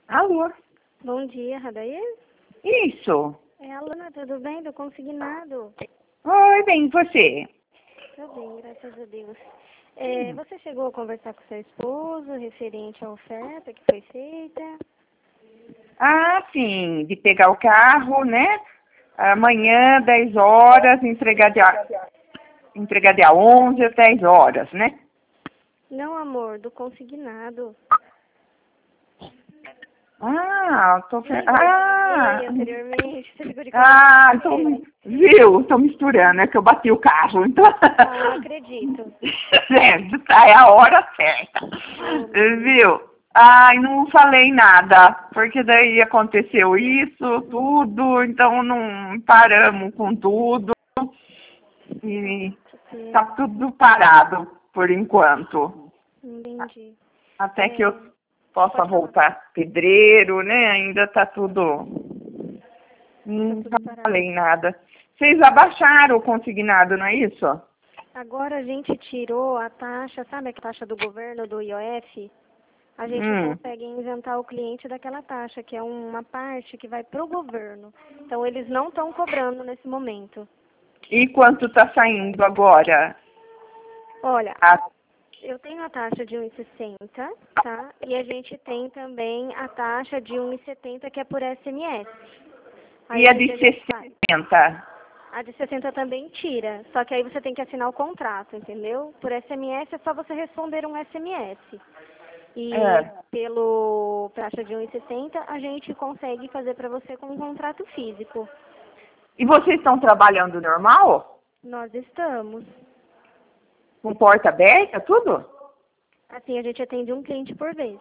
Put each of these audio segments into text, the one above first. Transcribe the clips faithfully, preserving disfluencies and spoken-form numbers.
Alô? Bom dia, Radair? Isso. É a Luna, tudo bem? Do Consignado. Oi, bem, e você? Tudo bem, graças a Deus. É, Hum. você chegou a conversar com seu esposo referente à oferta que foi feita? Ah, sim, de pegar o carro, né? Amanhã, dez horas, entregar dia, entregar dia onze, dez horas, né? Não, amor, do Consignado. Ah, tô... Lembra que Ah, eu liguei anteriormente? Você ficou de ah, conversar com tô... ele? viu? Tô misturando, é que eu bati o carro, então... Ah, não acredito. Certo, tá, é a hora certa. Oh, meu Deus. Viu? Ai, não falei nada, porque daí aconteceu isso, tudo, então não paramos com tudo e Que tá pena. tudo parado por enquanto. Entendi. Até que eu É, possa pode falar. voltar pedreiro, né? Ainda tá tudo. Tá Não tudo parado. falei nada. Vocês abaixaram o consignado, não é isso? Agora a gente tirou a taxa, sabe a taxa do governo, do I O F? A gente Hum. consegue isentar o cliente daquela taxa, que é uma parte que vai para o governo. Então, eles não estão cobrando nesse momento. E quanto tá saindo agora? Olha, A... a- eu tenho a taxa de um e sessenta, tá? E a gente tem também a taxa de um e setenta, que é por S M S. Aí, E o a que, de que a gente faz? sessenta? A de sessenta também tira, só que aí você tem que assinar o contrato, entendeu? Por S M S é só você responder um S M S. E É. pelo taxa de um e sessenta a gente consegue fazer para você com um contrato físico. E vocês estão trabalhando normal? Nós estamos. Com porta aberta, tudo? Assim, a gente atende um cliente por vez.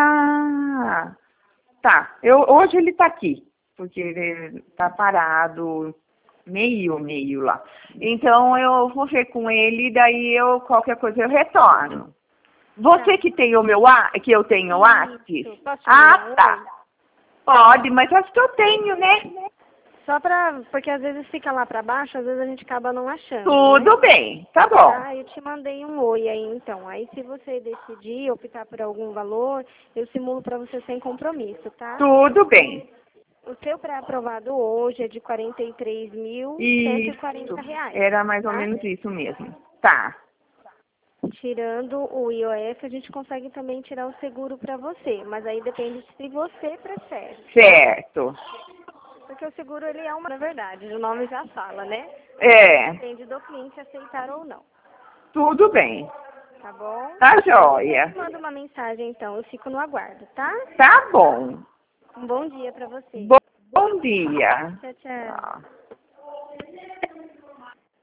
Ah, tá. Eu, hoje ele tá aqui, porque ele tá parado meio, meio lá. Então eu vou ver com ele, daí eu, qualquer coisa eu retorno. Você Tá. que tem o meu a, que eu tenho o Axis? Isso. Posso te mandar Ah, um oi? tá. Pode, mas acho que eu tenho, né? Só pra... Porque às vezes fica lá pra baixo, às vezes a gente acaba não achando, né? Tudo bem, tá bom. Tá, eu te mandei um oi aí, então. Aí, se você decidir optar por algum valor, eu simulo pra você sem compromisso, tá? Tudo bem. O seu pré-aprovado hoje é de quarenta e três mil cento e Isso. quarenta reais, Era mais ou tá? menos isso mesmo. Tá. Tirando o I O F, a gente consegue também tirar o seguro para você, mas aí depende se você prefere, tá? Certo. Porque o seguro, ele é uma, na verdade, o nome já fala, né? É. Depende do cliente aceitar ou não, Tudo bem. tá bom? Tá Aí depois joia. me manda uma mensagem, então, eu fico no aguardo, tá? Tá bom. Um bom dia para você. Bom dia. Tchau, tchau. Tchau.